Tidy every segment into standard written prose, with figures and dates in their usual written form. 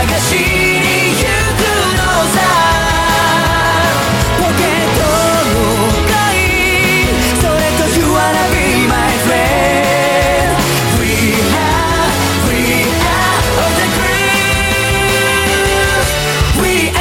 しに行くのさ。ポケットの鍵、それと You wanna be my friend. We are on the groove. We are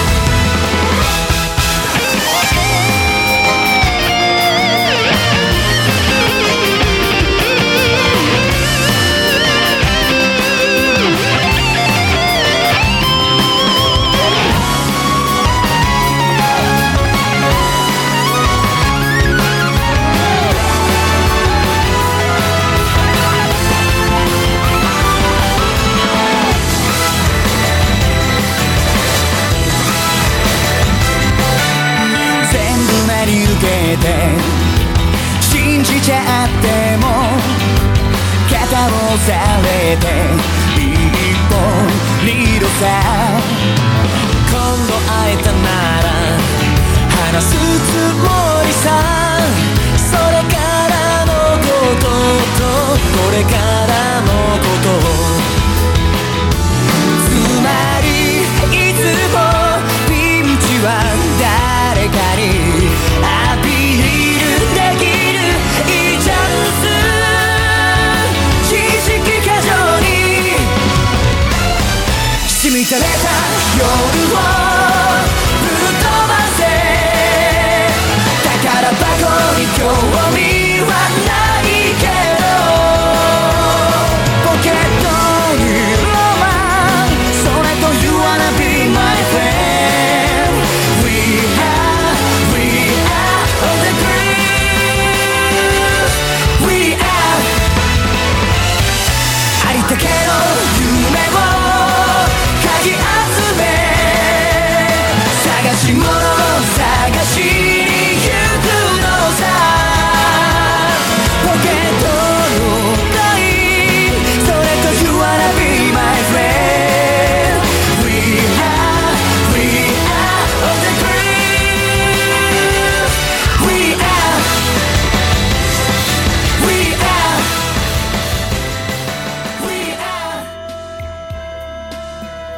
信じちゃっても肩を押されて一歩二度さ。今度会えたなら話すつもりさ。それからのこととこれからのことつまりいつもピンチは誰かに満たれた夜をぶっ飛ばせ。宝箱に興味はないけどポケットにロマン、それと You wanna be my friend. We are on the groove. We are ありったけの夢をかき集め探し物